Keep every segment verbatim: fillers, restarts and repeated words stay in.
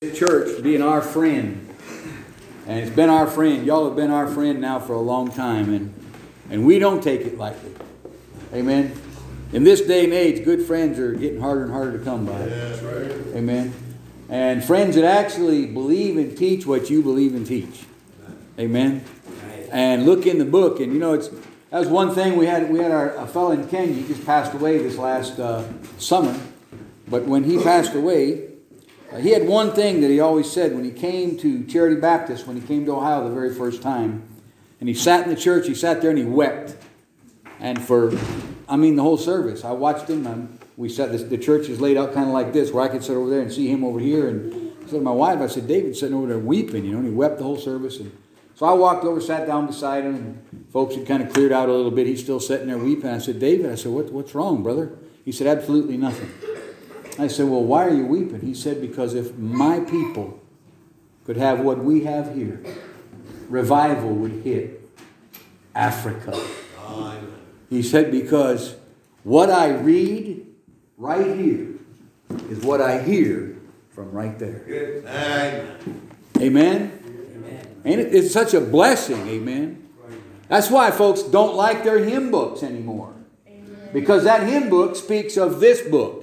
Church being our friend, and it's been our friend. Y'all have been our friend now for a long time, and and we don't take it lightly. Amen. In this day and age, good friends are getting harder and harder to come by. Yeah, that's right. Amen. And friends that actually believe and teach what you believe and teach. Amen. And look in the book, and you know it's that was one thing we had. We had our a fellow in Kenya. He just passed away this last uh, summer, but when he passed away. He had one thing that he always said when he came to Charity Baptist, when he came to Ohio the very first time. And he sat in the church, he sat there and he wept. And for, I mean, the whole service. I watched him. And we sat, this, the church is laid out kind of like this, where I could sit over there and see him over here. And I said to my wife, I said, David's sitting over there weeping, you know, and he wept the whole service. And so I walked over, sat down beside him, and folks had kind of cleared out a little bit. He's still sitting there weeping. I said, David, I said, what, what's wrong, brother? He said, absolutely nothing. I said, well, why are you weeping? He said, because if my people could have what we have here, revival would hit Africa. He said, because what I read right here is what I hear from right there. Amen. Amen. And it, it's such a blessing. Amen. That's why folks don't like their hymn books anymore. Because that hymn book speaks of this book.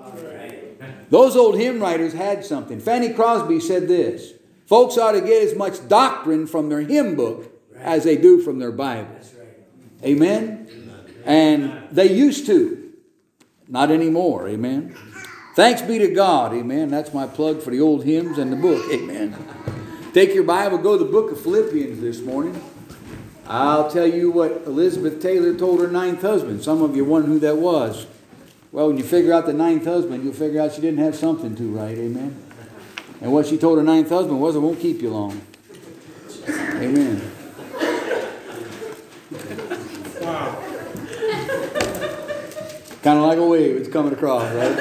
Those old hymn writers had something. Fanny Crosby said this: folks ought to get as much doctrine from their hymn book as they do from their Bible. Amen? And they used to. Not anymore. Amen? Thanks be to God. Amen? That's my plug for the old hymns and the book. Amen? Take your Bible, go to the book of Philippians this morning. I'll tell you what Elizabeth Taylor told her ninth husband. Some of you wonder who that was. Well, when you figure out the ninth husband, you'll figure out she didn't have something to right. Amen. And what she told her ninth husband was, it won't keep you long. Amen. Wow. Kind of like a wave. It's coming across, right?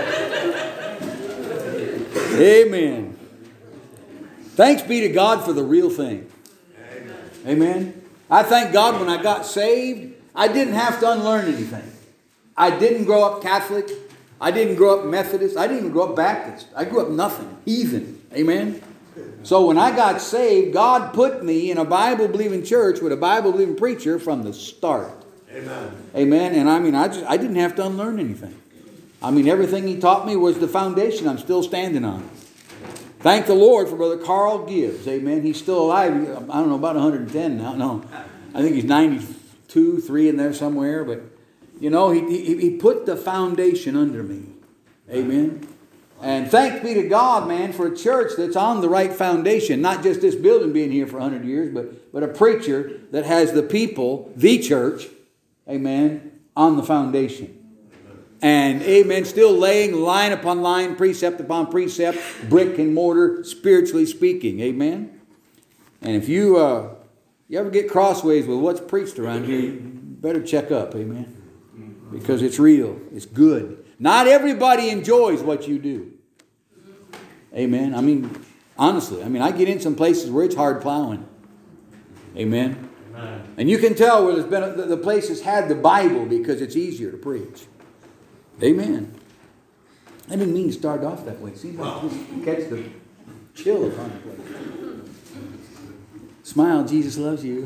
Amen. Thanks be to God for the real thing. Amen. Amen. I thank God when I got saved, I didn't have to unlearn anything. I didn't grow up Catholic. I didn't grow up Methodist. I didn't even grow up Baptist. I grew up nothing. Heathen. Amen? So when I got saved, God put me in a Bible-believing church with a Bible-believing preacher from the start. Amen. Amen? And I mean, I just I didn't have to unlearn anything. I mean, everything he taught me was the foundation I'm still standing on. Thank the Lord for Brother Carl Gibbs. Amen? He's still alive. I don't know, about one hundred ten now. No, I think he's ninety-two, three in there somewhere, but... You know, he, he, he put the foundation under me. Amen. And thanks be to God, man, for a church that's on the right foundation. Not just this building being here for one hundred years, but, but a preacher that has the people, the church, amen, on the foundation. And, amen, still laying line upon line, precept upon precept, brick and mortar, spiritually speaking. Amen. And if you, uh, you ever get crossways with what's preached around here, you better check up. Amen. Because it's real. It's good. Not everybody enjoys what you do. Amen. I mean, honestly, I mean, I get in some places where it's hard plowing. Amen. Amen. And you can tell where there's been a, the places had the Bible because it's easier to preach. Amen. I didn't mean to start off that way. See, wow. Catch the chill upon the place. Smile, Jesus loves you.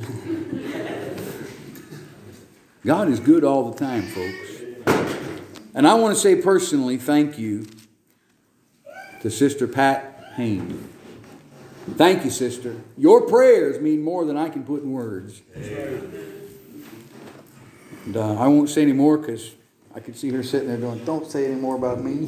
God is good all the time, folks. And I want to say personally, thank you to Sister Pat Haynes. Thank you, sister. Your prayers mean more than I can put in words. And uh, I won't say any more because I could see her sitting there going, don't say any more about me.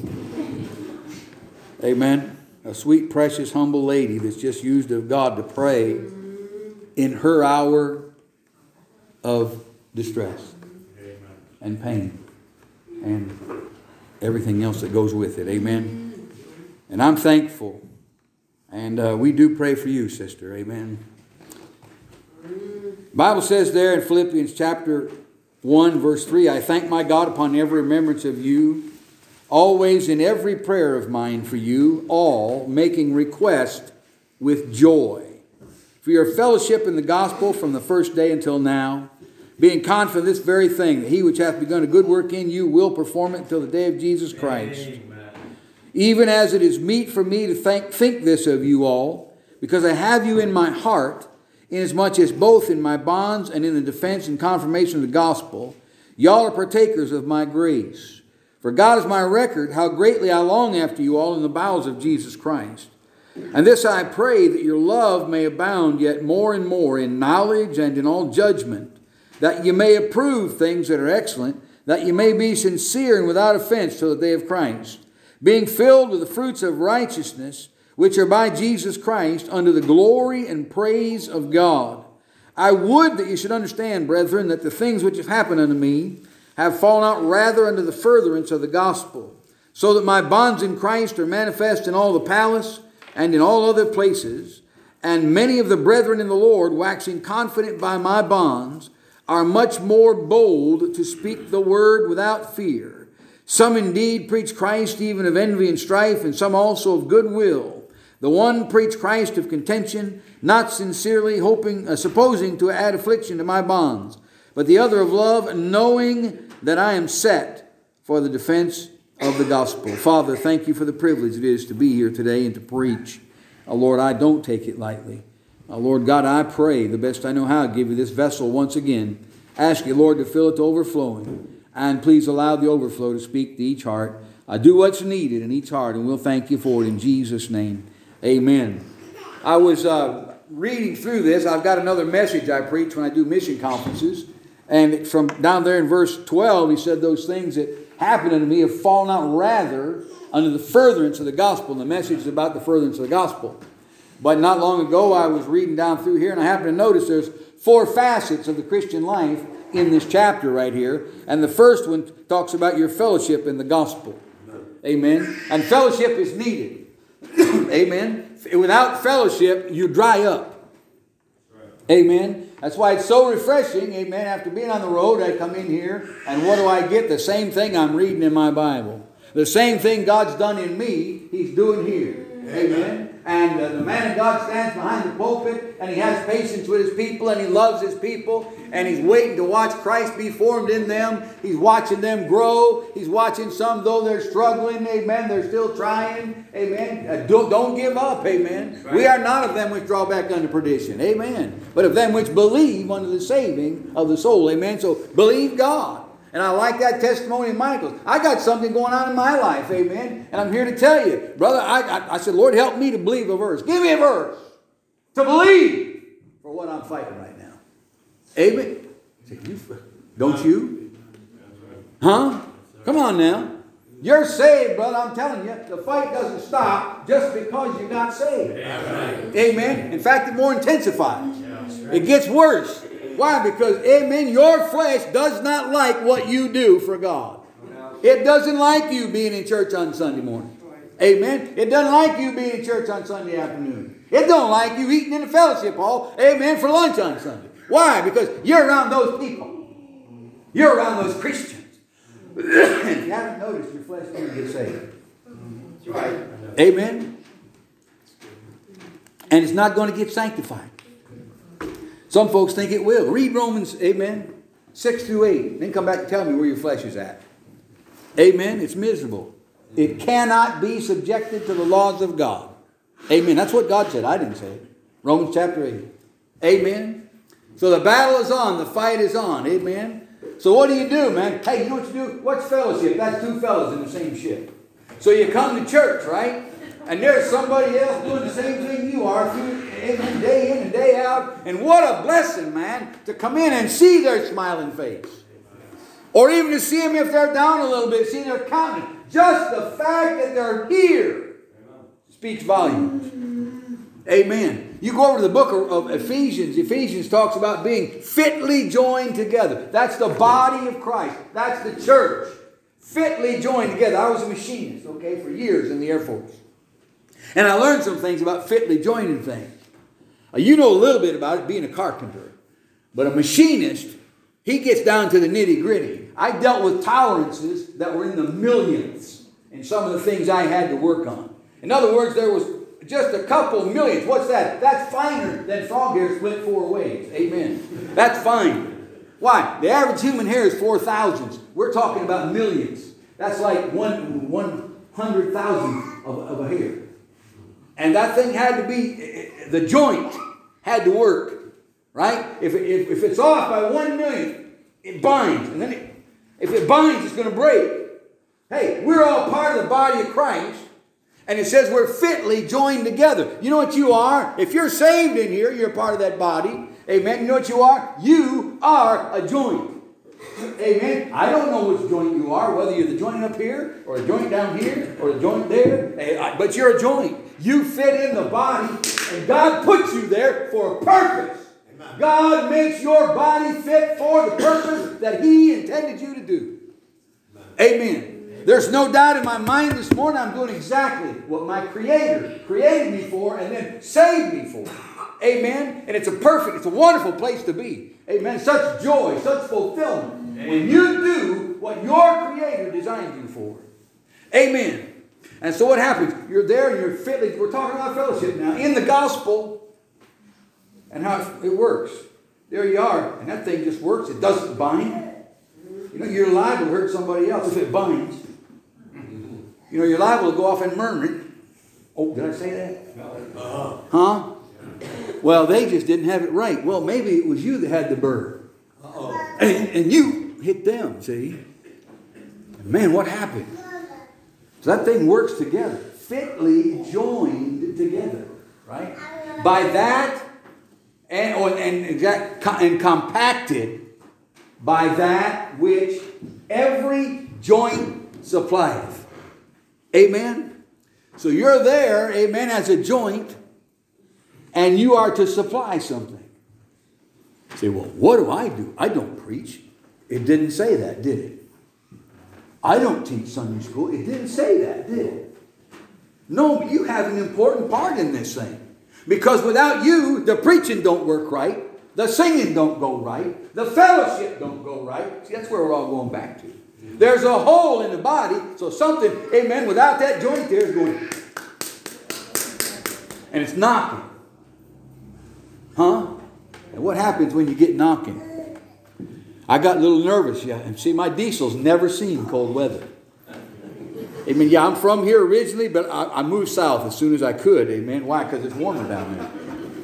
Amen. A sweet, precious, humble lady that's just used of God to pray in her hour of distress and pain and everything else that goes with it. Amen. And I'm thankful. And uh, we do pray for you, sister. Amen. The Bible says there in Philippians chapter one, verse three, I thank my God upon every remembrance of you, always in every prayer of mine for you, all making request with joy for your fellowship in the gospel from the first day until now, being confident of this very thing, that he which hath begun a good work in you will perform it until the day of Jesus Christ. Amen. even as it is meet for me to think, think this of you all, because I have you in my heart, inasmuch as both in my bonds and in the defense and confirmation of the gospel, y'all are partakers of my grace. For God is my record, how greatly I long after you all in the bowels of Jesus Christ. And this I pray, that your love may abound yet more and more in knowledge and in all judgment, that you may approve things that are excellent, that you may be sincere and without offense till the day of Christ, being filled with the fruits of righteousness, which are by Jesus Christ, unto the glory and praise of God. I would that you should understand, brethren, that the things which have happened unto me have fallen out rather unto the furtherance of the gospel, so that my bonds in Christ are manifest in all the palace and in all other places, and many of the brethren in the Lord, waxing confident by my bonds, are much more bold to speak the word without fear. Some indeed preach Christ even of envy and strife, and some also of goodwill. The one preach Christ of contention, not sincerely hoping, uh, supposing to add affliction to my bonds, but the other of love, knowing that I am set for the defense of the gospel. Father, thank you for the privilege it is to be here today and to preach. Oh, Lord, I don't take it lightly. Oh, Lord God, I pray the best I know how, give you this vessel once again. Ask you, Lord, to fill it to overflowing. And please allow the overflow to speak to each heart. I do what's needed in each heart, and we'll thank you for it in Jesus' name. Amen. I was uh, reading through this. I've got another message I preach when I do mission conferences. And from down there in verse twelve, he said, those things that happened unto me have fallen out rather under the furtherance of the gospel. And the message is about the furtherance of the gospel. But not long ago, I was reading down through here, and I happened to notice there's four facets of the Christian life in this chapter right here. And the first one talks about your fellowship in the gospel. Amen. And fellowship is needed. Amen. Without fellowship, you dry up. Amen. That's why it's so refreshing. Amen. After being on the road, I come in here, and what do I get? The same thing I'm reading in my Bible. The same thing God's done in me, He's doing here. Amen. And uh, the man of God stands behind the pulpit, and he has patience with his people, and he loves his people, and he's waiting to watch Christ be formed in them. He's watching them grow. He's watching some, though they're struggling, amen, they're still trying, amen. Uh, don't, don't give up, amen. Right. We are not of them which draw back unto perdition, amen, but of them which believe unto the saving of the soul, amen. So believe God. And I like that testimony of Michael's. I got something going on in my life, amen. And I'm here to tell you, brother, I, I, I said, Lord, help me to believe a verse. Give me a verse to believe for what I'm fighting right now. Amen. Don't you? Huh? Come on now. You're saved, brother. I'm telling you, the fight doesn't stop just because you got saved. Amen. In fact, it more intensifies. It gets worse. Why? Because, amen, your flesh does not like what you do for God. It doesn't like you being in church on Sunday morning. Amen. It doesn't like you being in church on Sunday afternoon. It don't like you eating in the fellowship hall, amen, for lunch on Sunday. Why? Because you're around those people. You're around those Christians. If you haven't noticed, your flesh doesn't get saved. Right. Amen. And it's not going to get sanctified. Some folks think it will. Read Romans, amen, six through eight. Then come back and tell me where your flesh is at. Amen. It's miserable. It cannot be subjected to the laws of God. Amen. That's what God said. I didn't say it. Romans chapter eight. Amen. So the battle is on. The fight is on. Amen. So what do you do, man? Hey, you know what you do? What's fellowship? That's two fellas in the same ship. So you come to church, right? And there's somebody else doing the same thing you are through, amen, day in and day out. And what a blessing, man, to come in and see their smiling face. Or even to see them if they're down a little bit, see their countenance. Just the fact that they're here speaks volumes. Amen. You go over to the book of Ephesians. Ephesians talks about being fitly joined together. That's the body of Christ. That's the church. Fitly joined together. I was a machinist, okay, for years in the Air Force. And I learned some things about fitly joining things. Uh, you know a little bit about it being a carpenter. But a machinist, he gets down to the nitty gritty. I dealt with tolerances that were in the millions in some of the things I had to work on. In other words, there was just a couple millions. What's that? That's finer than frog hair split four ways. Amen. That's fine. Why? The average human hair is four thousands. We're talking about millions. That's like one, one hundred thousandth of, of a hair. And that thing had to be, the joint had to work, right? If, if, if it's off by one millionth, it binds. And then it, if it binds, it's going to break. Hey, we're all part of the body of Christ. And it says we're fitly joined together. You know what you are? If you're saved in here, you're part of that body. Amen. You know what you are? You are a joint. Amen. I don't know which joint you are, whether you're the joint up here, or a joint down here, or a joint there. But you're a joint. You fit in the body, and God puts you there for a purpose. Amen. God makes your body fit for the purpose that He intended you to do. Amen. Amen. There's no doubt in my mind this morning I'm doing exactly what my Creator created me for and then saved me for. Amen. And it's a perfect, it's a wonderful place to be. Amen. Such joy, such fulfillment. Amen. When you do what your Creator designed you for. Amen. And so what happens? You're there and you're fitly, we're talking about fellowship now, in the gospel and how it works. There you are. And that thing just works. It doesn't bind. You know, you're liable to hurt somebody else if it binds. You know, you're liable to go off and murmur. Oh, did I say that? Uh-huh. Huh? Well, they just didn't have it right. Well, maybe it was you that had the bird. Uh-oh. And, and you hit them, see? And man, what happened? So that thing works together. Fitly joined together. Right? By that, and, oh, and, exact, and compacted by that which every joint supplieth. Amen. So you're there, amen, as a joint, and you are to supply something. You say, well, what do I do? I don't preach. It didn't say that, did it? I don't teach Sunday school. It didn't say that, did it? No, but you have an important part in this thing. Because without you, the preaching don't work right. The singing don't go right. The fellowship don't go right. See, that's where we're all going back to. There's a hole in the body, so something, amen, without that joint there is going, and it's knocking. Huh? And what happens when you get knocking? I got a little nervous, yeah. And see, my diesel's never seen cold weather. Amen. Yeah, I'm from here originally, but I, I moved south as soon as I could. Amen. Why? Because it's warmer down there.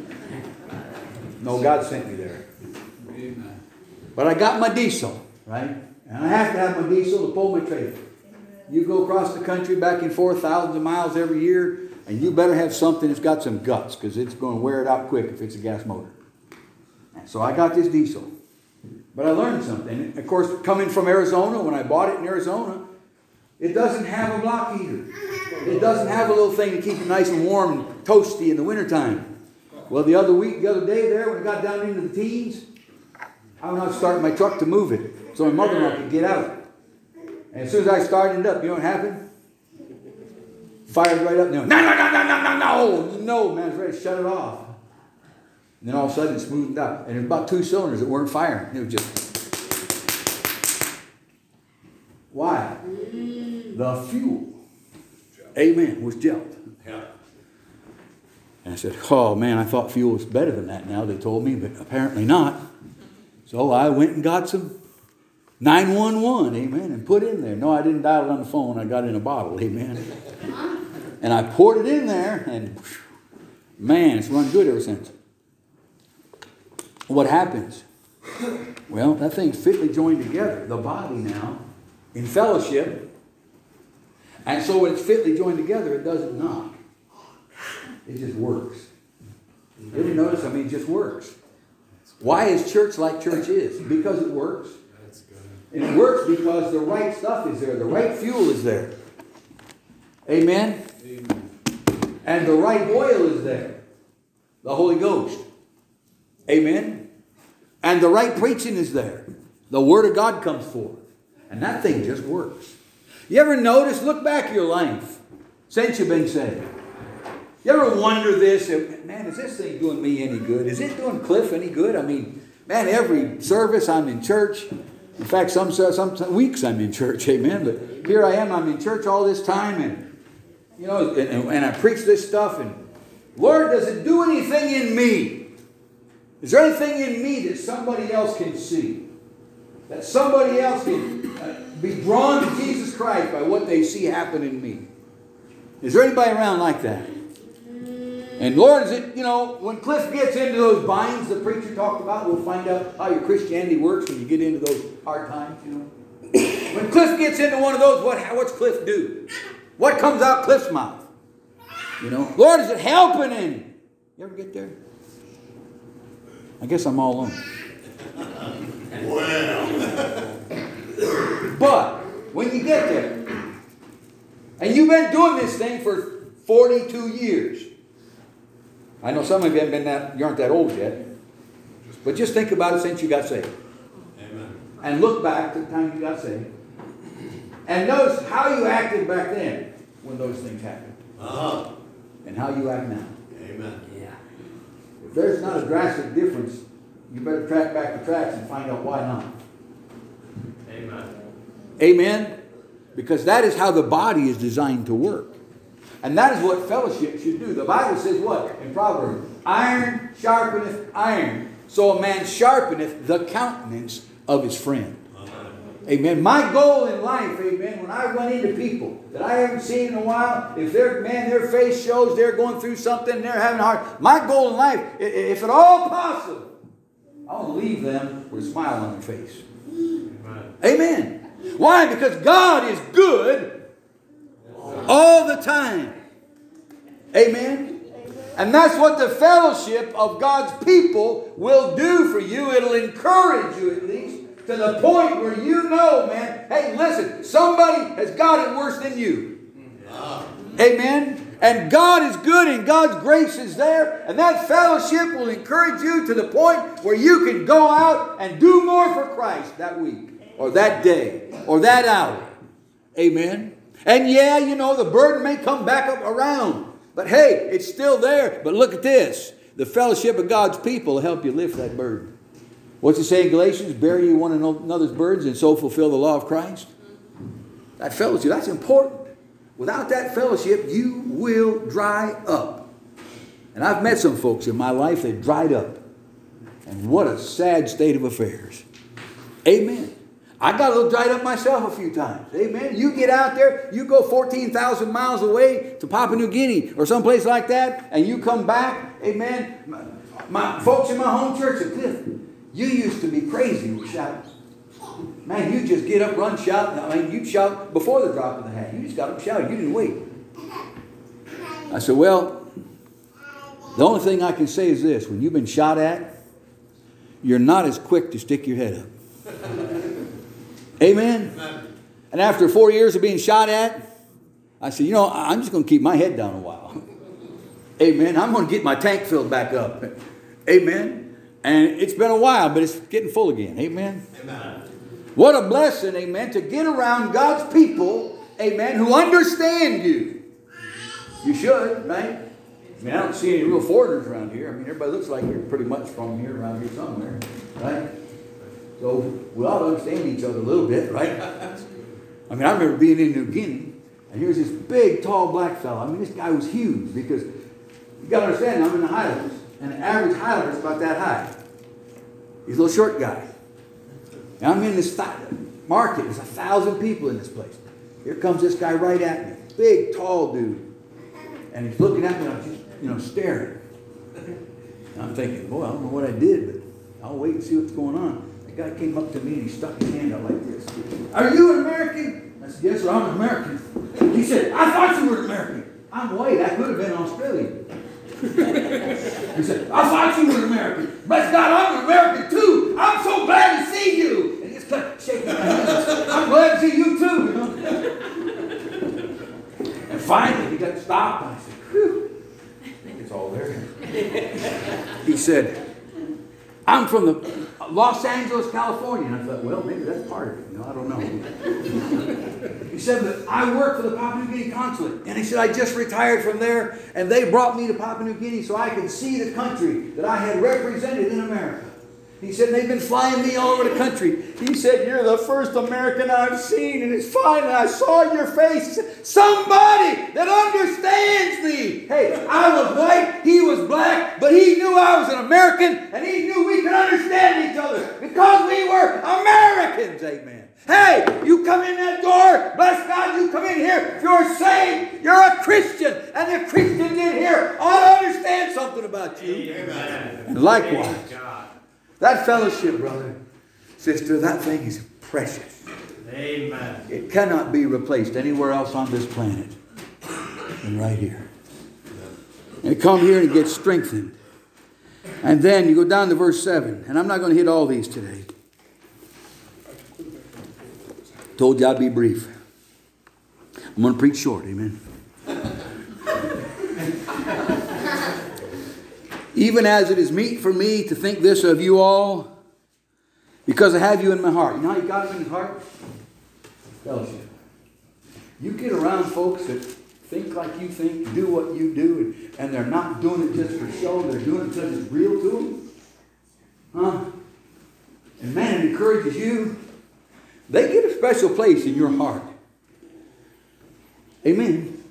No, God sent me there. But I got my diesel, right? And I have to have my diesel to pull my trailer. You go across the country back and forth thousands of miles every year, and you better have something that's got some guts, because it's going to wear it out quick if it's a gas motor. And so I got this diesel. But I learned something. Of course, coming from Arizona, when I bought it in Arizona, it doesn't have a block heater. It doesn't have a little thing to keep it nice and warm and toasty in the wintertime. Well, the other week, the other day there, when it got down into the teens, I went out to start my truck to move it so my mother-in-law could get out. And as soon as I started it up, you know what happened? Fired right up. No, no, no, no, no, no, no, no, man, I was ready to shut it off. And then all of a sudden it smoothed out. And there was about two cylinders that weren't firing. It was just... Why? The fuel, amen, was gelled. Yeah. And I said, oh man, I thought fuel was better than that now, they told me, but apparently not. So I went and got some nine one one, amen, and put in there. No, I didn't dial it on the phone, I got it in a bottle, amen. And I poured it in there, and man, it's run good ever since. What happens? Well, that thing's fitly joined together, the body now, in fellowship. And so when it's fitly joined together, it doesn't knock. It just works. You ever notice? I mean, it just works. Why is church like church is? Because it works. And it works because the right stuff is there. The right fuel is there. Amen? Amen. And the right oil is there. The Holy Ghost. Amen? And the right preaching is there. The Word of God comes forth. And that thing just works. You ever notice, look back your life since you've been saved. You ever wonder this, man, is this thing doing me any good? Is it doing Cliff any good? I mean, man, every service I'm in church. In fact, some, some weeks I'm in church, amen. But here I am, I'm in church all this time. And, you know, and, and I preach this stuff. And, Lord, does it do anything in me? Is there anything in me that somebody else can see? That somebody else can uh, be drawn to Jesus Christ by what they see happen in me? Is there anybody around like that? And Lord, is it, you know, when Cliff gets into those binds the preacher talked about, we'll find out how your Christianity works when you get into those hard times, you know. When Cliff gets into one of those, what what's Cliff do? What comes out Cliff's mouth? You know, Lord, is it helping in? You ever get there? I guess I'm all alone. Well. But when you get there, and you've been doing this thing for forty-two years. I know some of you haven't been that, you aren't that old yet. But just think about it since you got saved. Amen. And look back to the time you got saved. And notice how you acted back then when those things happened. Uh-huh. And how you act now. Amen. Yeah. If there's not a drastic difference, you better track back the tracks and find out why not. Amen. Amen? Because that is how the body is designed to work. And that is what fellowship should do. The Bible says what? In Proverbs, iron sharpeneth iron, so a man sharpeneth the countenance of his friend. Amen. My goal in life, amen, when I run into people that I haven't seen in a while, if their man, their face shows they're going through something, they're having a hard, my goal in life, if at all possible, I want to leave them with a smile on their face. Amen. Amen. Why? Because God is good all the time. Amen. And that's what the fellowship of God's people will do for you. It'll encourage you at least to the point where you know, man, hey, listen, somebody has got it worse than you. Amen. And God is good and God's grace is there. And that fellowship will encourage you to the point where you can go out and do more for Christ that week or that day or that hour. Amen. And yeah, you know, the burden may come back up around. But hey, it's still there. But look at this. The fellowship of God's people will help you lift that burden. What's it say in Galatians? Bear ye one another's burdens and so fulfill the law of Christ. That fellowship, that's important. Without that fellowship, you will dry up. And I've met some folks in my life that dried up. And what a sad state of affairs. Amen. I got a little dried up myself a few times. Amen. You get out there, you go fourteen thousand miles away to Papua New Guinea or someplace like that, and you come back. Amen. My, my folks in my home church at Cliff, you used to be crazy with shouting. Man, you just get up, run, shout. I mean, you'd shout before the drop of the hat. You just got up shouting. You didn't wait. I said, well, the only thing I can say is this. When you've been shot at, you're not as quick to stick your head up. Amen. And after four years of being shot at, I said, you know, I'm just going to keep my head down a while. Amen. I'm going to get my tank filled back up. Amen. And it's been a while, but it's getting full again. Amen. Amen. What a blessing, amen, to get around God's people, amen, who understand you. You should, right? I mean, I don't see any real foreigners around here. I mean, everybody looks like you're pretty much from here, around here somewhere, right? So we ought to understand each other a little bit, right? I mean, I remember being in New Guinea, and here's this big, tall black fellow. I mean, this guy was huge because you got to understand, I'm in the Highlands, and the average Highlander is about that high. He's a little short guy. And I'm in this th- market. There's a thousand people in this place. Here comes this guy right at me. Big, tall dude. And he's looking at me and I'm just, you know, staring. And I'm thinking, boy, I don't know what I did, but I'll wait and see what's going on. The guy came up to me and he stuck his hand out like this. Are you an American? I said, yes, sir, I'm an American. He said, I thought you were an American. I'm white. I could have been Australian. He said, I thought you were an American. Bless God, I'm an American too. I'm so glad to see you. And he just kept shaking my hands. I'm glad to see you too, you know. And finally, he got stopped. And I said, whew, I think it's all there. He said, I'm from the Los Angeles, California. And I thought, well, maybe that's part of it. You know, I don't know. He said, but I work for the Papua New Guinea consulate. And he said, I just retired from there, and they brought me to Papua New Guinea so I could see the country that I had represented in America. He said, they've been flying me all over the country. He said, you're the first American I've seen, and it's finally I saw your face. He said, somebody that understands me. Hey, I was white, he was black, but he knew I was an American, and he knew we could understand each other because we were Americans. Amen. Hey, you come in that door, bless God, you come in here. If you're saved, you're a Christian. talking about you. Amen. And likewise, Praise God. that fellowship, brother, sister, that thing is precious. Amen. It cannot be replaced anywhere else on this planet than right here. And come here and get strengthened. And then you go down to verse seven. And I'm not going to hit all these today. Told you I'd be brief. I'm going to preach short, amen. Even as it is meet for me to think this of you all, because I have you in my heart. You know how you got him in his heart? Fellowship. You get around folks that think like you think, do what you do, and, and they're not doing it just for show, they're doing it because it's real to them. Huh? And man, it encourages you. They get a special place in your heart. Amen.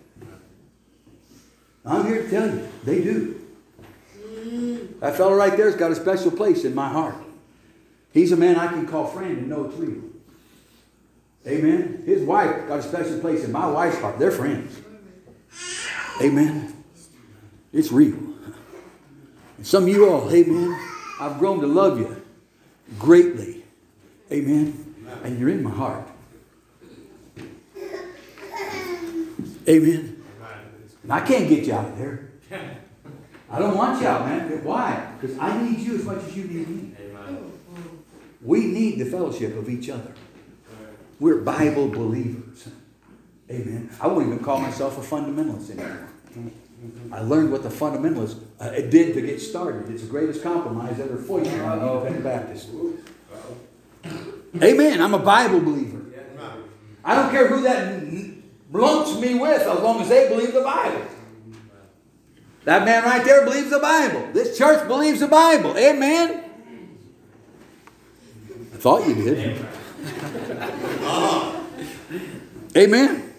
I'm here to tell you, they do. That fellow right there's got a special place in my heart. He's a man I can call friend and know it's real. Amen. His wife got a special place in my wife's heart. They're friends. Amen. It's real. And some of you all, amen, I've grown to love you greatly. Amen. And you're in my heart. Amen. And I can't get you out of there. I don't want you out, man. Why? Because I need you as much as you need me. Amen. We need the fellowship of each other. We're Bible believers. Amen. I wouldn't even call myself a fundamentalist anymore. I learned what the fundamentalists uh, it did to get started. It's the greatest compromise ever foisted on the independent Baptist. Amen. I'm a Bible believer. I don't care who that lumps me with as long as they believe the Bible. That man right there believes the Bible. This church believes the Bible. Amen. I thought you did. Amen.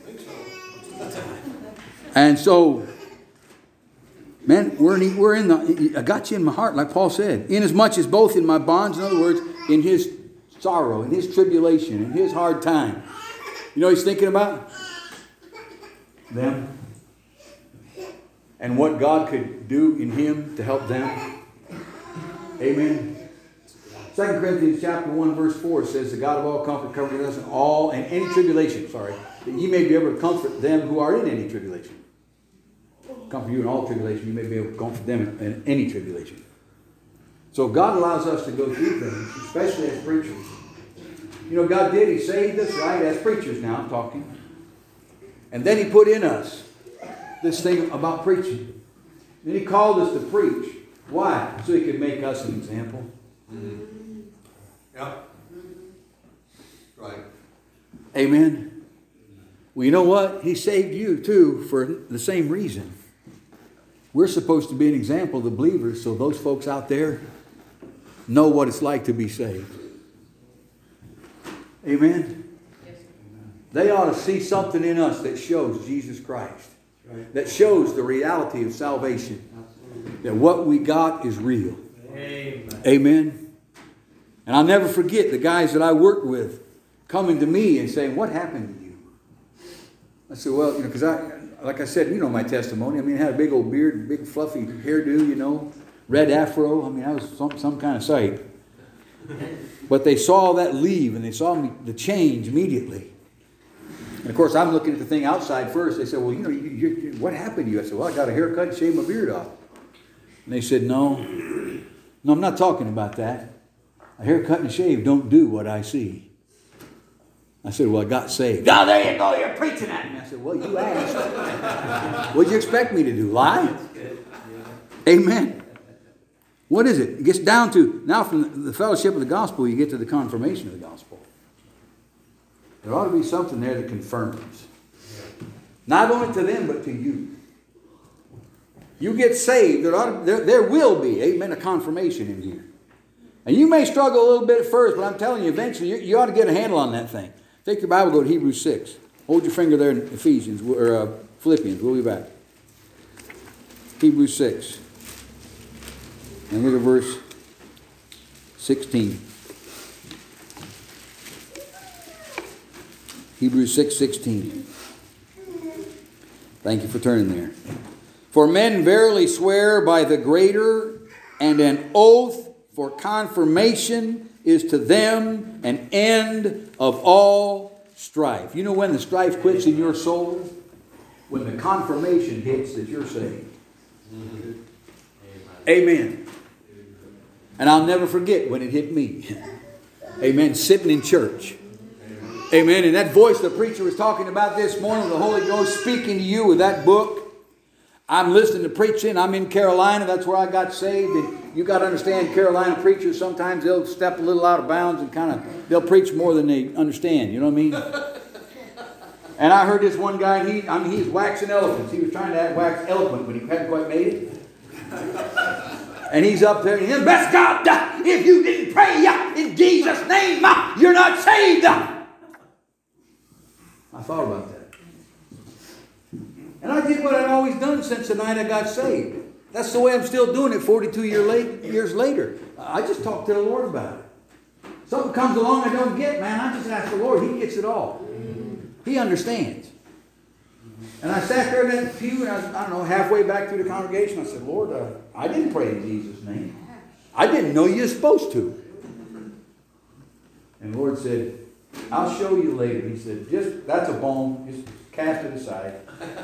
And so, man, we're in, we're in the, I got you in my heart, like Paul said. Inasmuch as both in my bonds, in other words, in his sorrow, in his tribulation, in his hard time. You know what he's thinking about? Them. And what God could do in him to help them. Amen. Second Corinthians chapter one verse four says, the God of all comfort comforted us in all and any tribulation, sorry, that ye may be able to comfort them who are in any tribulation. Comfort you in all tribulation, you may be able to comfort them in any tribulation. So God allows us to go through things, especially as preachers. You know, God did, He saved us, right? As preachers now, I'm talking. And then He put in us this thing about preaching. Then He called us to preach. Why? So He could make us an example. Mm-hmm. Yeah. Right. Amen. Well, you know what? He saved you too for the same reason. We're supposed to be an example of the believers so those folks out there know what it's like to be saved. Amen. Yes. They ought to see something in us that shows Jesus Christ. Right. That shows the reality of salvation. Absolutely. That what we got is real. Amen. Amen. And I'll never forget the guys that I worked with coming to me and saying, what happened to you? I said, well, you know, because I, like I said, you know my testimony. I mean, I had a big old beard, big fluffy hairdo, you know, red afro. I mean, I was some, some kind of sight. But they saw that leave and they saw me the change immediately. And of course, I'm looking at the thing outside first. They said, well, you know, you, you, you, what happened to you? I said, well, I got a haircut and shaved my beard off. And they said, no, no, I'm not talking about that. A haircut and a shave don't do what I see. I said, well, I got saved. Oh, there you go. You're preaching at me. I said, well, you asked. What'd you expect me to do? Lie? Amen. What is it? It gets down to, now from the fellowship of the gospel, you get to the confirmation of the gospel. There ought to be something there that confirms. Not only to them, but to you. You get saved, there, ought to, there, there will be, amen, a confirmation in here. And you may struggle a little bit at first, but I'm telling you, eventually you, you ought to get a handle on that thing. Take your Bible, go to Hebrews six. Hold your finger there in Ephesians, or uh, Philippians. We'll be back. Hebrews six. And look at verse sixteen. Hebrews six sixteen. Thank you for turning there. For men verily swear by the greater, and an oath for confirmation is to them an end of all strife. You know when the strife quits in your soul? When the confirmation hits that you're saved. Mm-hmm. Amen. And I'll never forget when it hit me. Amen. Sitting in church. Amen. And that voice the preacher was talking about this morning, the Holy Ghost speaking to you with that book. I'm listening to preaching. I'm in Carolina. That's where I got saved. And you got to understand, Carolina preachers, sometimes they'll step a little out of bounds and kind of, they'll preach more than they understand. You know what I mean? And I heard this one guy, he, I mean, he was waxing elephants. He was trying to wax eloquent, but he hadn't quite made it. And he's up there, and he says, "Best God, if you didn't pray in Jesus' name, you're not saved." I thought about that. And I did what I'd always done since the night I got saved. That's the way I'm still doing it forty-two year late, years later. I just talk to the Lord about it. Something comes along I don't get, man, I just ask the Lord. He gets it all. He understands. And I sat there in that pew, and I was, I don't know, halfway back through the congregation. I said, "Lord, uh, I didn't pray in Jesus' name. I didn't know you were supposed to." And the Lord said, "I'll show you later." He said, "Just, that's a bone. Just cast it aside.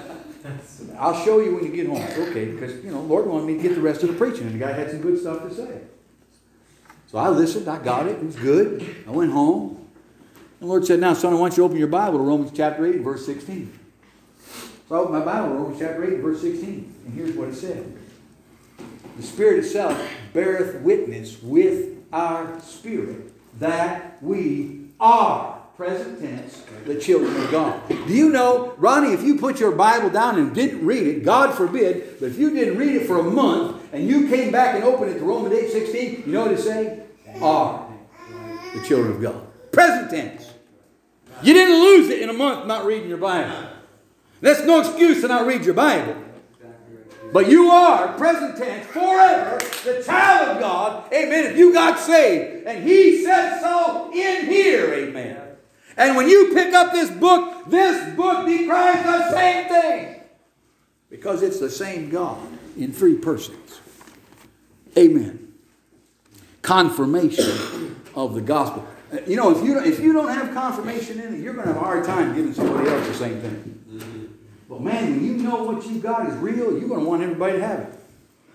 I'll show you when you get home." I said, "Okay," because, you know, Lord wanted me to get the rest of the preaching, and the guy had some good stuff to say. So I listened. I got it. It was good. I went home. The Lord said, "Now, son, I want you to open your Bible to Romans chapter eight, verse sixteen. So I opened my Bible to Romans chapter eight, verse sixteen. And here's what it said. "The Spirit itself beareth witness with our spirit that we are," present tense, "the children of God." Do you know, Ronnie, if you put your Bible down and didn't read it, God forbid, but if you didn't read it for a month and you came back and opened it to Romans eight sixteen, you know what it say? "Are the children of God." Present tense. You didn't lose it in a month not reading your Bible. That's no excuse to not read your Bible. But you are, present tense, forever the child of God. Amen. If you got saved. And He said so in here. Amen. And when you pick up this book, this book decries the same thing. Because it's the same God in three persons. Amen. Confirmation of the gospel. You know, if you, don't, if you don't have confirmation in it, you're going to have a hard time giving somebody else the same thing. But man, when you know what you've got is real, you're going to want everybody to have it.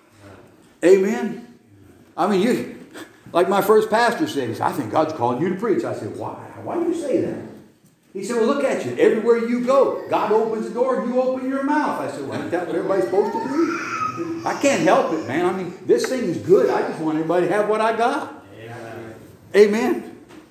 Amen. I mean, you, like my first pastor said, he said, "I think God's calling you to preach." I said, "Why? Why do you say that?" He said, "Well, look at you. Everywhere you go, God opens the door and you open your mouth." I said, "Well, ain't that what everybody's supposed to do?" I can't help it, man. I mean, this thing is good. I just want everybody to have what I got. Amen. Amen.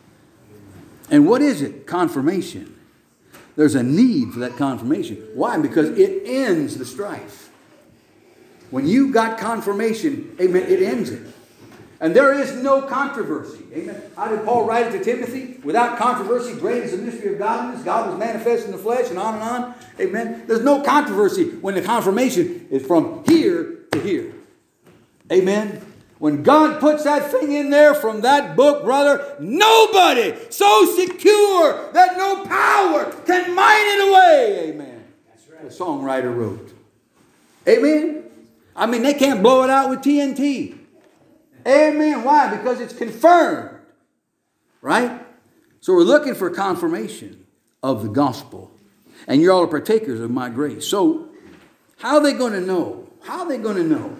And what is it? Confirmation. There's a need for that confirmation. Why? Because it ends the strife. When you got confirmation, amen, it ends it. And there is no controversy. Amen. How did Paul write it to Timothy? "Without controversy, great is the mystery of godliness. God was manifest in the flesh," and on and on. Amen. There's no controversy when the confirmation is from here to here. Amen. When God puts that thing in there from that book, brother, nobody so secure that no power can mine it away. Amen. That's right. The songwriter wrote. Amen. I mean, they can't blow it out with T N T. Amen. Why? Because it's confirmed. Right? So we're looking for confirmation of the gospel. And you're all partakers of my grace. So how are they going to know? How are they going to know?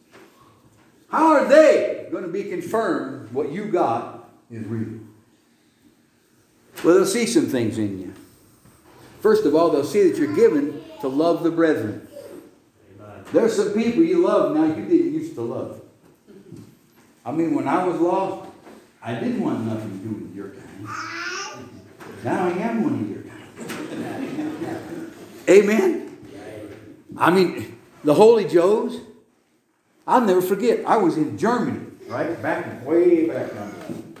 How are they going to be confirmed what you got is real? Well, they'll see some things in you. First of all, they'll see that you're given to love the brethren. Amen. There's some people you love now you didn't used to love. I mean, when I was lost, I didn't want nothing to do with your kind. Now I am one of your kind. Amen? I mean, the Holy Joes. I'll never forget. I was in Germany, right? Back, way back down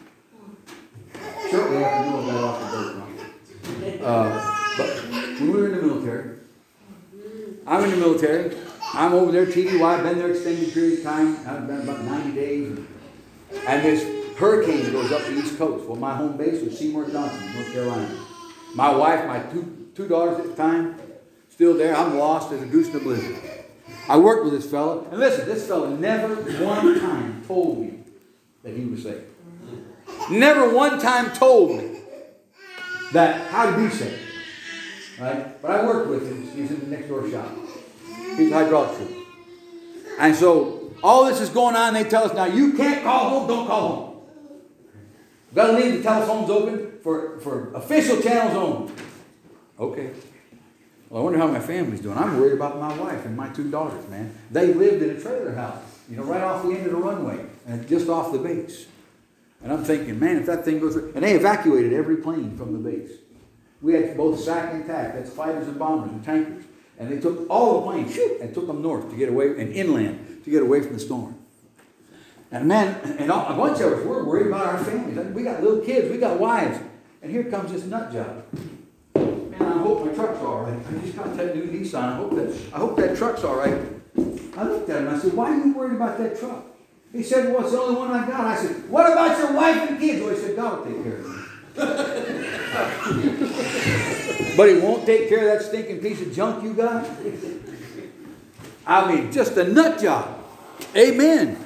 there. Shortly after Noah got off the boat. Uh, but when we were in the military, I'm in the military. I'm over there, T D Y. I've been there extended period of time. I've been about ninety days. And this hurricane goes up the East Coast. Well, my home base was Seymour Johnson, North Carolina. My wife, my two, two daughters at the time, still there. I'm lost as a goose in a blizzard. I worked with this fella, and listen, this fella never one time told me that he was saved. Never one time told me that how to be saved. Right? But I worked with him. He's in the next door shop. He's a hydraulic fitter. And so all this is going on. They tell us now, you can't call home. Don't call home. You've got to leave the telephones open for, for official channels only. Okay. Well, I wonder how my family's doing. I'm worried about my wife and my two daughters, man. They lived in a trailer house, you know, right off the end of the runway and just off the base. And I'm thinking, man, if that thing goes through, and they evacuated every plane from the base. We had both S A C and T A C, that's fighters and bombers and tankers. And they took all the planes, shoot, and took them north to get away, and inland to get away from the storm. And man, and all, a bunch of us, we're worried about our families. We got little kids, we got wives. And here comes this nut job. Man, I hope my truck's all right. I just got that new Nissan. I hope that, I hope that truck's all right. I looked at him and I said, why are you worried about that truck? He said, well, it's the only one I got. I said, what about your wife and kids? Well, he said, God will take care of them. But he won't take care of that stinking piece of junk you got? I mean, just a nut job. Amen.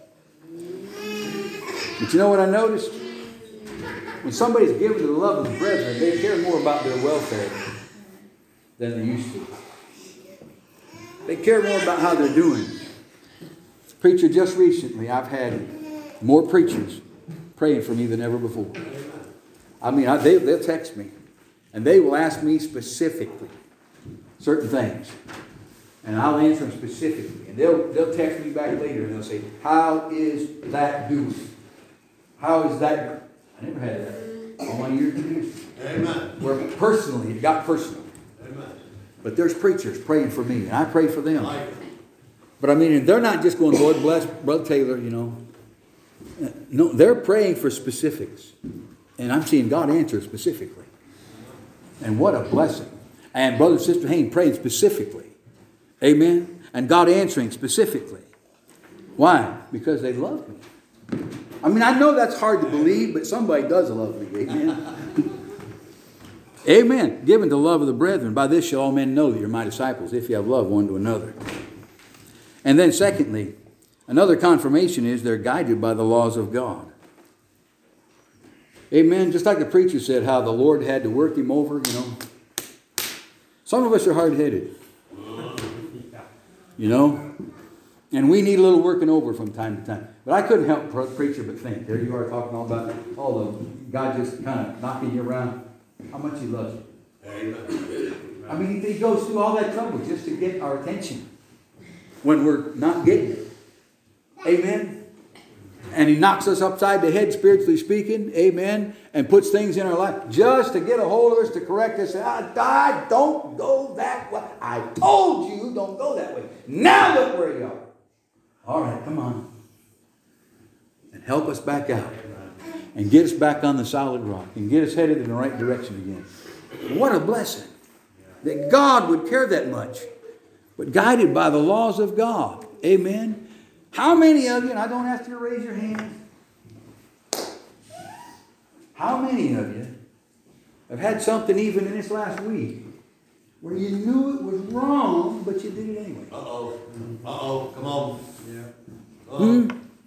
But you know what I noticed? When somebody's given to the love of the brethren, they care more about their welfare than they used to. They care more about how they're doing. Preacher, just recently I've had more preachers praying for me than ever before. I mean, I, they, they'll text me. And they will ask me specifically certain things. And I'll answer them specifically. And they'll, they'll text me back later and they'll say, how is that doing? How is that? I never had that all my years in ministry. Amen. Where personally, it got personal. Amen. But there's preachers praying for me. And I pray for them. But I mean, they're not just going, Lord bless Brother Taylor, you know. No, they're praying for specifics. And I'm seeing God answer specifically. And what a blessing. And Brother and Sister Hayne praying specifically. Amen. And God answering specifically. Why? Because they love me. I mean, I know that's hard to believe, but somebody does love me. Amen. Amen. Given the love of the brethren. By this shall all men know that you're my disciples, if you have love one to another. And then secondly, another confirmation is they're guided by the laws of God. Amen. Just like the preacher said, how the Lord had to work him over, you know. Some of us are hard-headed. You know. And we need a little working over from time to time. But I couldn't help preacher but think. There you are talking all about all the God just kind of knocking you around. How much he loves you. Amen. I mean, he goes through all that trouble just to get our attention when we're not getting it. Amen. And he knocks us upside the head, spiritually speaking. Amen. And puts things in our life just to get a hold of us, to correct us. I died. Don't go that way. I told you don't go that way. Now look where you are. All right, come on. And help us back out. And get us back on the solid rock. And get us headed in the right direction again. What a blessing. That God would care that much. But guided by the laws of God. Amen. How many of you, and I don't ask you to raise your hand, how many of you have had something even in this last week where you knew it was wrong, but you did it anyway? Uh-oh. Uh-oh. Come on. Yeah. Hmm?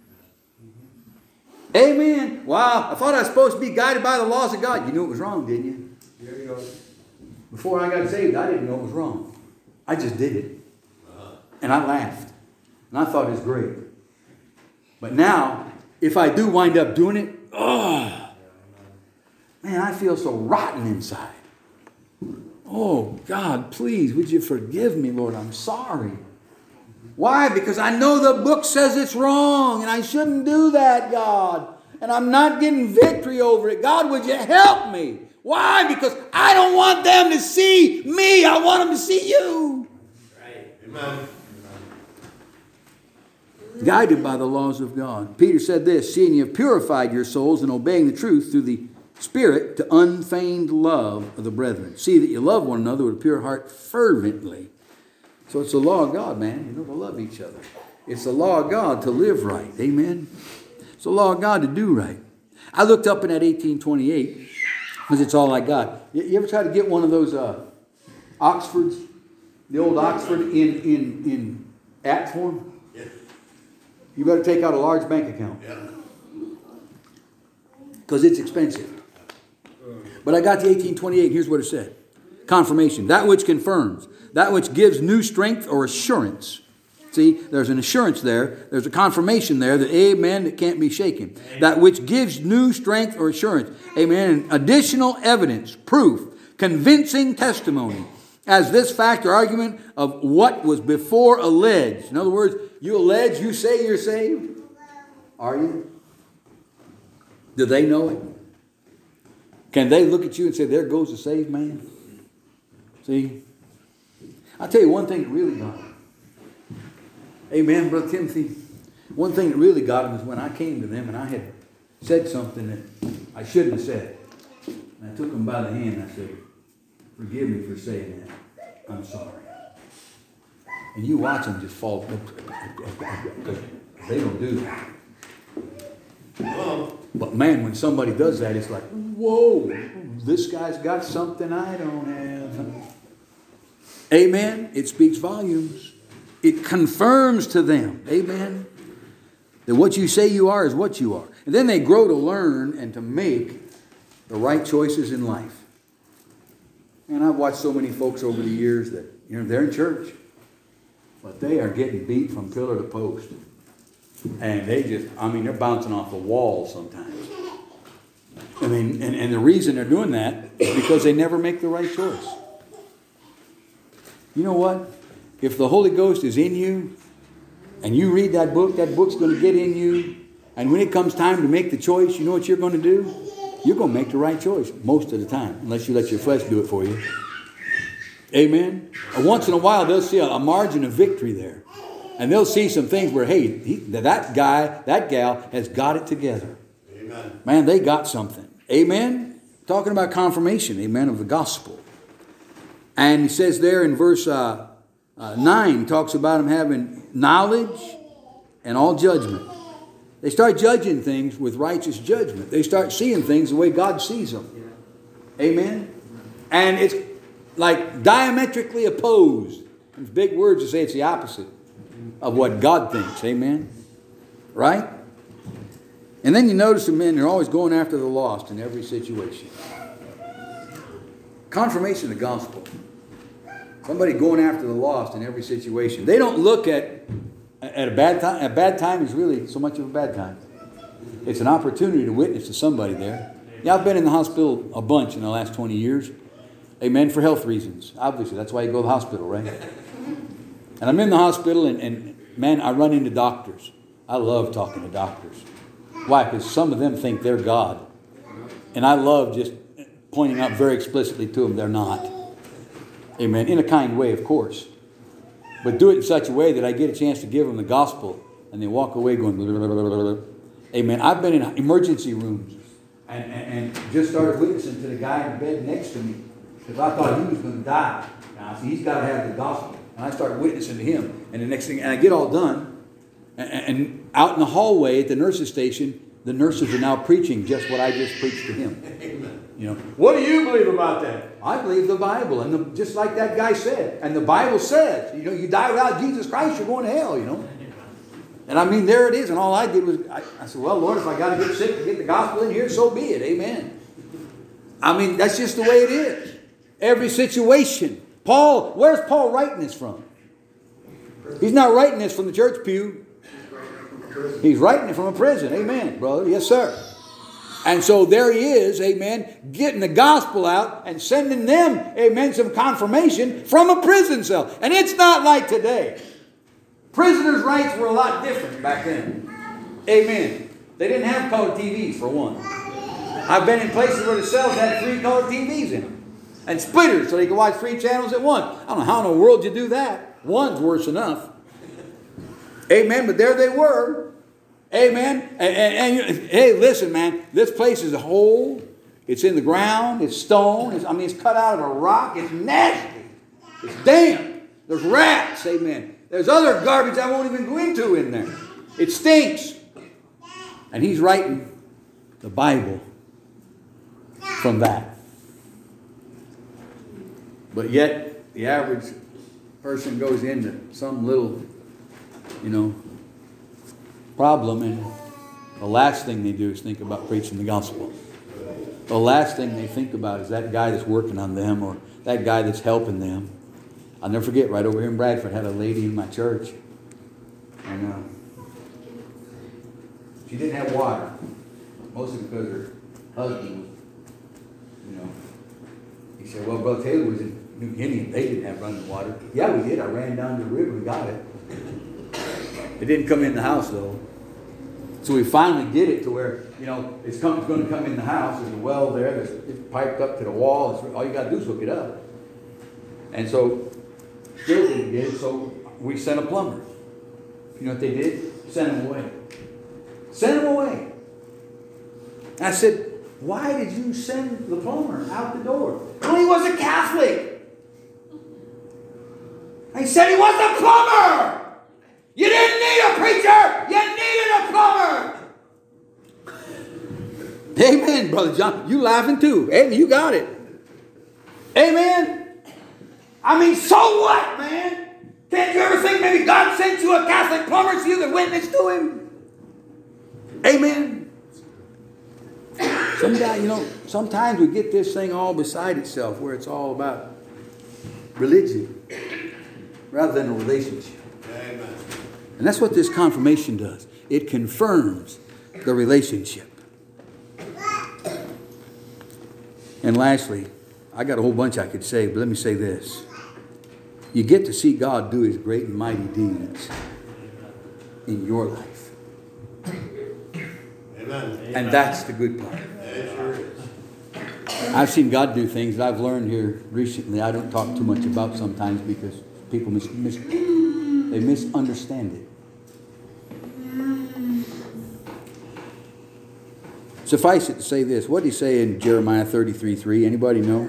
Amen. Wow. I thought I was supposed to be guided by the laws of God. You knew it was wrong, didn't you? There you go. Before I got saved, I didn't know it was wrong. I just did it. Uh-huh. And I laughed. And I thought it was great. But now, if I do wind up doing it, oh, man, I feel so rotten inside. Oh, God, please, would you forgive me, Lord? I'm sorry. Why? Because I know the book says it's wrong, and I shouldn't do that, God. And I'm not getting victory over it. God, would you help me? Why? Because I don't want them to see me. I want them to see you. Right. Amen. Guided by the laws of God. Peter said this, seeing you have purified your souls in obeying the truth through the Spirit to unfeigned love of the brethren. See that you love one another with a pure heart fervently. So it's the law of God, man. You know, to love each other. It's the law of God to live right. Amen. It's the law of God to do right. I looked up in that eighteen twenty-eight because it's all I got. You ever try to get one of those uh, Oxfords? The old Oxford in, in, in app form? Yeah. You better take out a large bank account. Yeah. Because it's expensive. But I got the eighteen twenty-eight. Here's what it said. Confirmation. That which confirms. That which gives new strength or assurance. See, there's an assurance there. There's a confirmation there that, amen, that can't be shaken. Amen. That which gives new strength or assurance. Amen. And additional evidence, proof, convincing testimony. As this fact or argument of what was before alleged. In other words, you allege, you say you're saved. Are you? Do they know it? Can they look at you and say, there goes a saved man? See? I'll tell you one thing that really got him. Amen, Brother Timothy. One thing that really got him is when I came to them and I had said something that I shouldn't have said. And I took them by the hand and I said, forgive me for saying that. I'm sorry. And you watch them just fall. They don't do that. But man, when somebody does that, it's like, whoa, this guy's got something I don't have. Amen. It speaks volumes. It confirms to them, amen, that what you say you are is what you are. And then they grow to learn and to make the right choices in life. And I've watched so many folks over the years that, you know, they're in church, but they are getting beat from pillar to post. And they just, I mean, they're bouncing off the wall sometimes. I mean, and, and the reason they're doing that is because they never make the right choice. You know what? If the Holy Ghost is in you, and you read that book, that book's going to get in you. And when it comes time to make the choice, you know what you're going to do? You're going to make the right choice most of the time, unless you let your flesh do it for you. Amen? And once in a while, they'll see a, a margin of victory there. And they'll see some things where, hey, he, that guy, that gal has got it together. Amen. Man, they got something. Amen? Talking about confirmation, amen, of the gospel. And he says there in verse uh, uh, nine, he talks about him having knowledge and all judgment. They start judging things with righteous judgment. They start seeing things the way God sees them. Amen? And it's like diametrically opposed. It's big words to say it's the opposite of what God thinks. Amen? Right? And then you notice the men, they're always going after the lost in every situation. Confirmation of the gospel. Somebody going after the lost in every situation. They don't look at at a bad time. A bad time is really so much of a bad time. It's an opportunity to witness to somebody there. Yeah, I've been in the hospital a bunch in the last twenty years. Amen, for health reasons. Obviously, that's why you go to the hospital, right? And I'm in the hospital and, and man, I run into doctors. I love talking to doctors. Why? Because some of them think they're God. And I love just pointing out very explicitly to them they're not. Amen. In a kind way, of course. But do it in such a way that I get a chance to give them the gospel and they walk away going, blah, blah, blah, blah, blah. Amen. I've been in emergency rooms and, and, and just started witnessing to the guy in the bed next to me because I thought he was going to die. Now, see, he's got to have the gospel. And I started witnessing to him. And the next thing, and I get all done. And, and out in the hallway at the nurse's station, the nurses are now preaching just what I just preached to him. Amen. You know, what do you believe about that? I believe the Bible, and the, just like that guy said, and the Bible says, you know, you die without Jesus Christ, you're going to hell. You know, and I mean, there it is. And all I did was, I, I said, well, Lord, if I got to get sick to get the gospel in here, so be it. Amen. I mean, that's just the way it is. Every situation. Paul, where's Paul writing this from? He's not writing this from the church pew. He's writing it from a prison. Amen, brother. Yes, sir. And so there he is, amen, getting the gospel out and sending them, amen, some confirmation from a prison cell. And it's not like today. Prisoners' rights were a lot different back then. Amen. They didn't have color T Vs, for one. I've been in places where the cells had three color T Vs in them. And splitters, so they could watch three channels at once. I don't know how in the world you do that. One's worse enough. Amen, but there they were. Amen. And, and, and hey, listen, man, this place is a hole. It's in the ground. It's stone. It's, I mean, it's cut out of a rock. It's nasty. It's damp. There's rats. Amen. There's other garbage I won't even go into in there. It stinks. And he's writing the Bible from that. But yet, the average person goes into some little you know, problem, and the last thing they do is think about preaching the gospel. The last thing they think about is that guy that's working on them or that guy that's helping them. I'll never forget, right over here in Bradford, I had a lady in my church, and uh, she didn't have water, mostly because her husband was, you know, he said, well, Brother Taylor was in New Guinea and they didn't have running water. Yeah, we did. I ran down the river and got it. It didn't come in the house, though. So we finally did it to where, you know, it's, come, it's going to come in the house. There's a well there. There's, it's piped up to the wall. It's, all you got to do is hook it up. And so, still didn't get it, so we sent a plumber. You know what they did? Sent him away. Sent him away. And I said, why did you send the plumber out the door? Well, he was a Catholic. He said he was a plumber. You didn't need a preacher. You needed a plumber. Amen, Brother John. You laughing too. Amen. You got it. Amen. I mean, so what, man? Can't you ever think maybe God sent you a Catholic plumber so you could witness to him? Amen. Some guy, you know, sometimes we get this thing all beside itself where it's all about religion rather than a relationship. Amen. And that's what this confirmation does. It confirms the relationship. And lastly, I got a whole bunch I could say, but let me say this. You get to see God do His great and mighty deeds in your life. Amen. And that's the good part. It sure is. I've seen God do things that I've learned here recently. I don't talk too much about sometimes because people mis- mis- they misunderstand it. Suffice it to say this. What did He say in Jeremiah thirty-three three? Anybody know?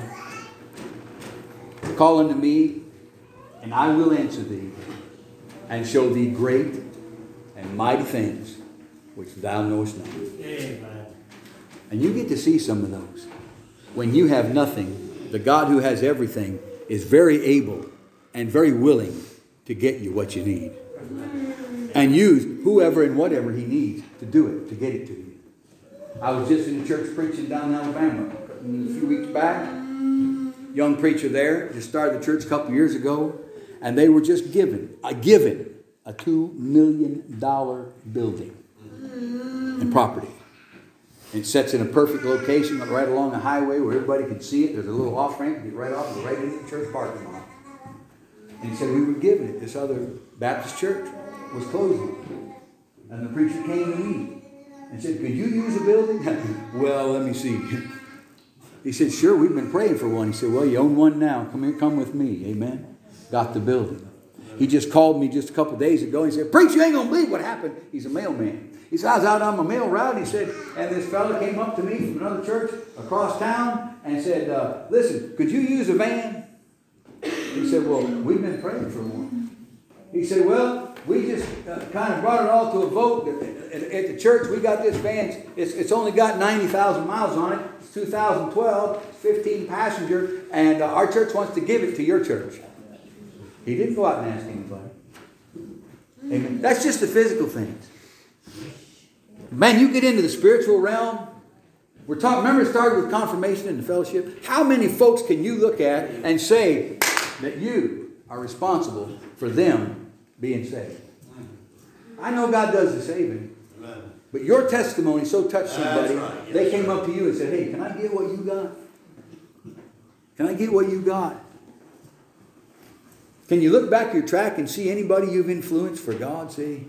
Call unto me, and I will answer thee, and show thee great and mighty things which thou knowest not. Amen. And you get to see some of those. When you have nothing, the God who has everything is very able and very willing to get you what you need. And use whoever and whatever He needs to do it, to get it to you. I was just in the church preaching down in Alabama a few weeks back. Young preacher there, just started the church a couple years ago. And they were just given, uh, given a two million dollars building and property. It sits in a perfect location right along the highway where everybody can see it. There's a little off-ramp. You get right off, right into the church parking lot. And he said, we were given it. This other Baptist church was closing. And the preacher came to me and said, could you use a building? Well, let me see. He said, sure, we've been praying for one. He said, well, you own one now. Come here, come with me. Amen. Got the building. He just called me just a couple of days ago. He said, preacher, you ain't going to believe what happened. He's a mailman. He said, I was out on my mail route. He said, and this fella came up to me from another church across town and said, uh, listen, could you use a van? He said, well, we've been praying for one. He said, well, we just uh, kind of brought it all to a vote. At, at, at the church, we got this van. It's, it's only got ninety thousand miles on it. It's two thousand twelve. It's fifteen passenger. And uh, our church wants to give it to your church. He didn't go out and ask anybody. Amen. That's just the physical things. Man, you get into the spiritual realm. We're talking, remember it started with confirmation in the fellowship. How many folks can you look at and say that you are responsible for them being saved? I know God does the saving. Amen. But your testimony so touched somebody, That's right. Yes, they came sir. up to you and said, hey, can I get what you got? Can I get what you got? Can you look back your track and see anybody you've influenced for God's sake?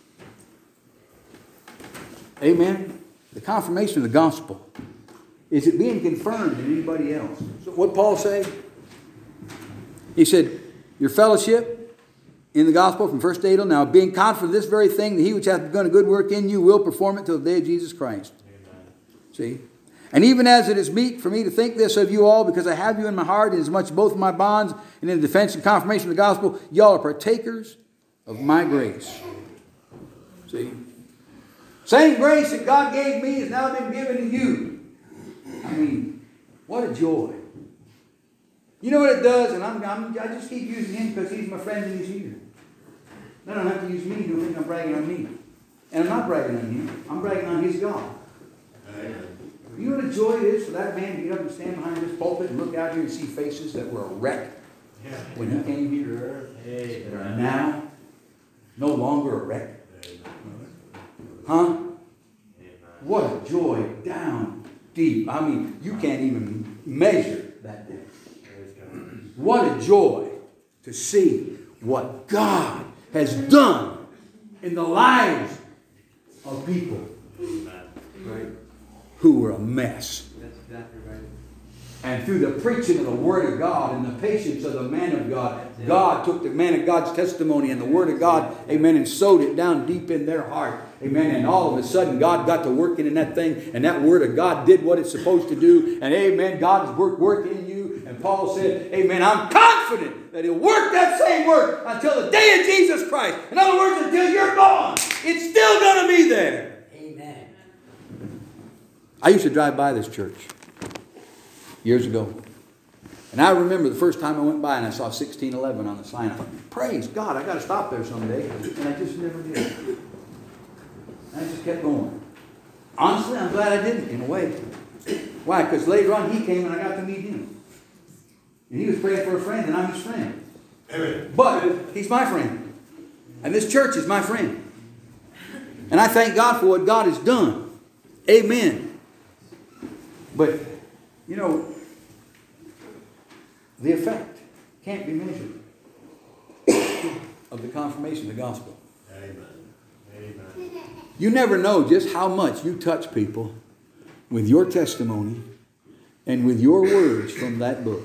Amen. The confirmation of the gospel. Is it being confirmed in anybody else? So what Paul say? He said, your fellowship in the gospel from first day till now, being confident of this very thing, that he which hath begun a good work in you will perform it till the day of Jesus Christ. Amen. See? And even as it is meet for me to think this of you all, because I have you in my heart, inasmuch both of my bonds and in the defense and confirmation of the gospel, y'all are partakers of my grace. See? Same grace that God gave me has now been given to you. I mean, what a joy. You know what it does? And I'm, I'm, I just keep using him because he's my friend and he's here. They don't have to use me to think I'm bragging on me. And I'm not bragging on him. I'm bragging on his God. Amen. You know what a joy it is for that man to get up and stand behind this pulpit and look out here and see faces that were a wreck yeah. when he came here. Hey. That are now no longer a wreck. Huh? What a joy down deep. I mean, you can't even measure that day. What a joy to see what God has done in the lives of people right, who were a mess. That's exactly right. And through the preaching of the Word of God and the patience of the man of God, God took the man of God's testimony and the Word of God, amen, and sowed it down deep in their heart. Amen. And all of a sudden, God got to working in that thing, and that Word of God did what it's supposed to do. And amen, God is work, working in you. And Paul said, amen, I'm confident that He'll work that same work until the day of Jesus Christ. In other words, until you're gone, it's still going to be there. Amen. I used to drive by this church years ago. And I remember the first time I went by and I saw sixteen eleven on the sign. I thought, praise God, I got to stop there someday. And I just never did. I just kept going. Honestly, I'm glad I didn't, in a way. Why? Because later on he came and I got to meet him. And he was praying for a friend and I'm his friend. Amen. But he's my friend. And this church is my friend. And I thank God for what God has done. Amen. But, you know, the effect can't be measured of the confirmation of the gospel. Amen. Amen. You never know just how much you touch people with your testimony and with your words from that book.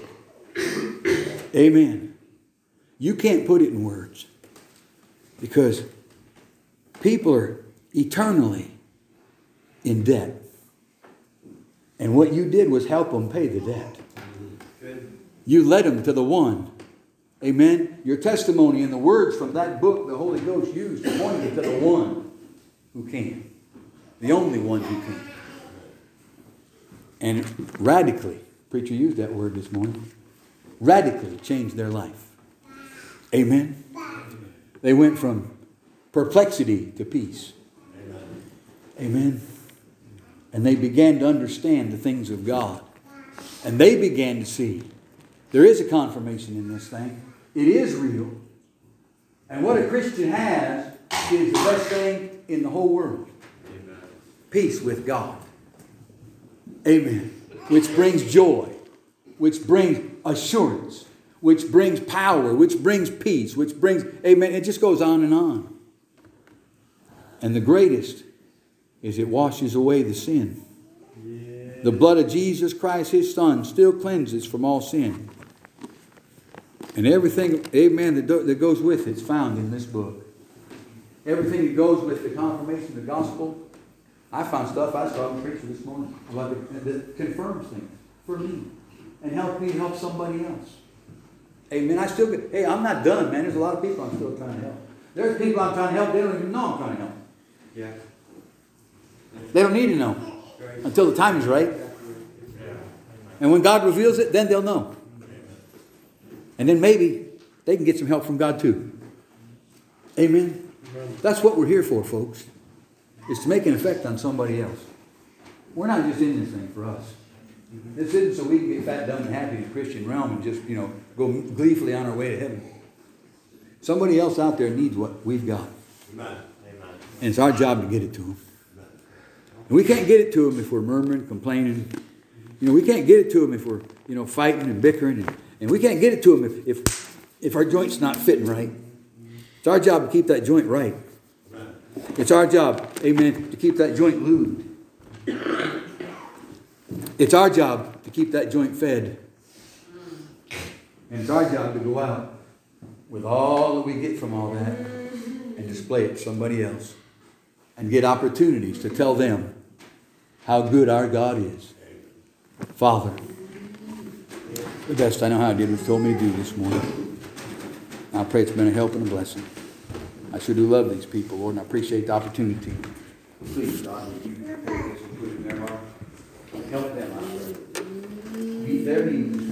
Amen. You can't put it in words because people are eternally in debt. And what you did was help them pay the debt. Good. You led them to the one. Amen. Your testimony and the words from that book the Holy Ghost used pointed to the one who can. The only one who can. And radically, preacher used that word this morning, radically changed their life. Amen. They went from perplexity to peace. Amen. Amen. And they began to understand the things of God. And they began to see there is a confirmation in this thing. It is real. And what a Christian has is the best thing in the whole world. Amen. Peace with God. Amen. Which brings joy. Which brings assurance. Which brings power. Which brings peace. Which brings, amen. It just goes on and on. And the greatest is it washes away the sin. Yeah. The blood of Jesus Christ, His Son, still cleanses from all sin. And everything, amen, that, do, that goes with it is found in this book. Everything that goes with the confirmation of the gospel. I found stuff I saw in the preacher this morning about the, that confirms things for me and help me help somebody else. Amen. I still get, hey, I'm not done, man. There's a lot of people I'm still trying to help. There's people I'm trying to help. They don't even know I'm trying to help. Yeah. They don't need to know until the time is right. And when God reveals it, then they'll know. And then maybe they can get some help from God too. Amen. That's what we're here for, folks. Is to make an effect on somebody else. We're not just in this thing for us. This isn't so we can get fat, dumb, and happy in the Christian realm and just, you know, go gleefully on our way to heaven. Somebody else out there needs what we've got. Amen. And it's our job to get it to them. And we can't get it to them if we're murmuring, complaining. You know, we can't get it to them if we're, you know, fighting and bickering. And, and we can't get it to them if, if, if our joint's not fitting right. It's our job to keep that joint right. It's our job, amen, to keep that joint lubed. It's our job to keep that joint fed. And it's our job to go out with all that we get from all that and display it to somebody else. And get opportunities to tell them how good our God is. Father, the best I know how I did what you told me to do this morning. I pray it's been a help and a blessing. I sure do love these people, Lord, and I appreciate the opportunity. Please, God, would you take this and put it in their heart? Help them, I pray. Meet their needs.